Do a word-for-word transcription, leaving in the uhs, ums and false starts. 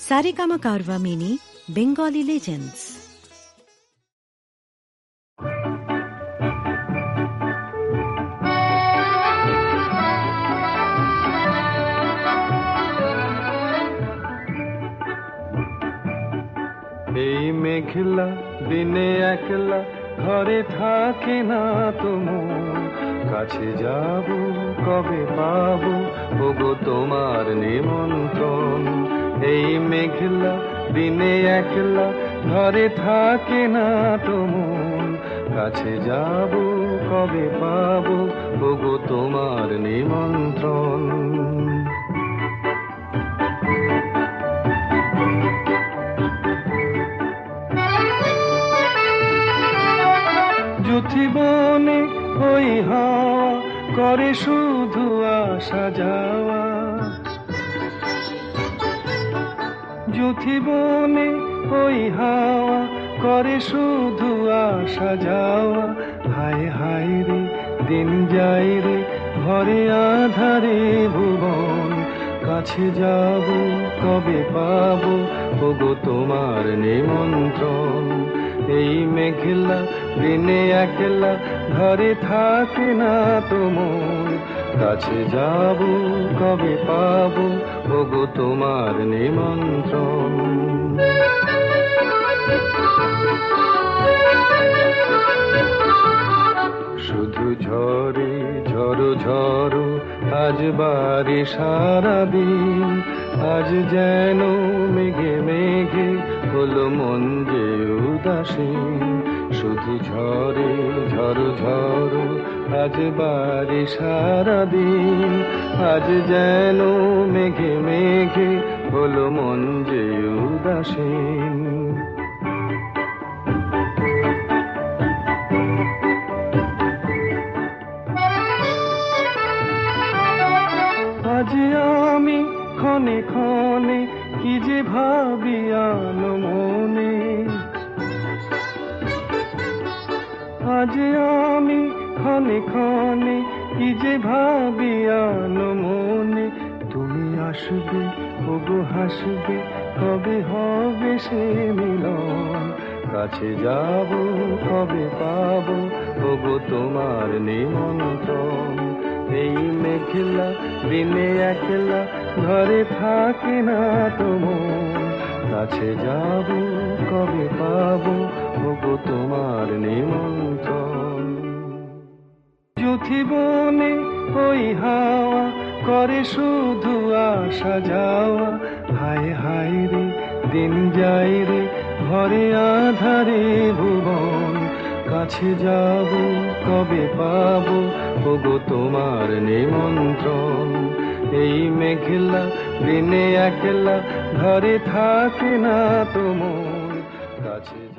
Saregama Carvaan mini Bengali legends. এই মেঘলা দিনে একলা ঘরে থাকে না তোমার, কাছে যাব কবে পাবো ওগো তোমার নিমন্ত্রণ। এই মেঘলা দিনে একলা ঘরে থাকে না তোমার, কাছে যাব কবে পাবো ওগো তোমার নিমন্ত্রণ। জীবনে ওই হাওয়া করে শুধু আসা যাওয়া, জীবনে ওই হাওয়া করে শুধু আসা যাওয়া। হায় হায় রে দিন যায় রে ঘরে আধারে ভুবন, কাছে যাব কবে পাবো ওগো তোমার নিমন্ত্রণ। এই মেঘলা দিনে একলা ঘরে থাকে না তোমার, কাছে যাব কবে পাবো ওগো তোমার নিমন্ত্রণ। শুধু ঝরে ঝড়ো ঝড়ো আজ বারে সারাদিন, আজ যেন মেঘে মেঘে হলো মন যে উদাসীন। শুধু ঝরে ঝড়ো ঝড়ো আজ বারে সারাদিন, আজ যেন মেঘে মেঘে হলো মন যে উদাসীন। আজ আমি ক্ষণে ক্ষণে কি যে ভাবি আনো মনে, আজ আমি ক্ষণে ক্ষণে কি যে ভাবি আনো মনে। তুমি আসবে ওগো হাসবে কবে হবে সে মিলন, কাছে যাব কবে পাবো ওগো তোমার নিমন্ত্রণ। এই মেঘলা দিনে একলা ঘরে থাকে না তোমার, কাছে যাব কবে পাবো ওগো তোমার নিমন্ত্রণ। জীবনে ওই হাওয়া করে শুধু আসা যাওয়া। হায় হায় রে দিন যায় রে ঘরে আধারে ভুবন, কাছে যাব কবে পাবো ওগো তোমার নিমন্ত্রণ। এই মেঘলা দিনে একলা ঘরে থাকে না তোমার, কাছে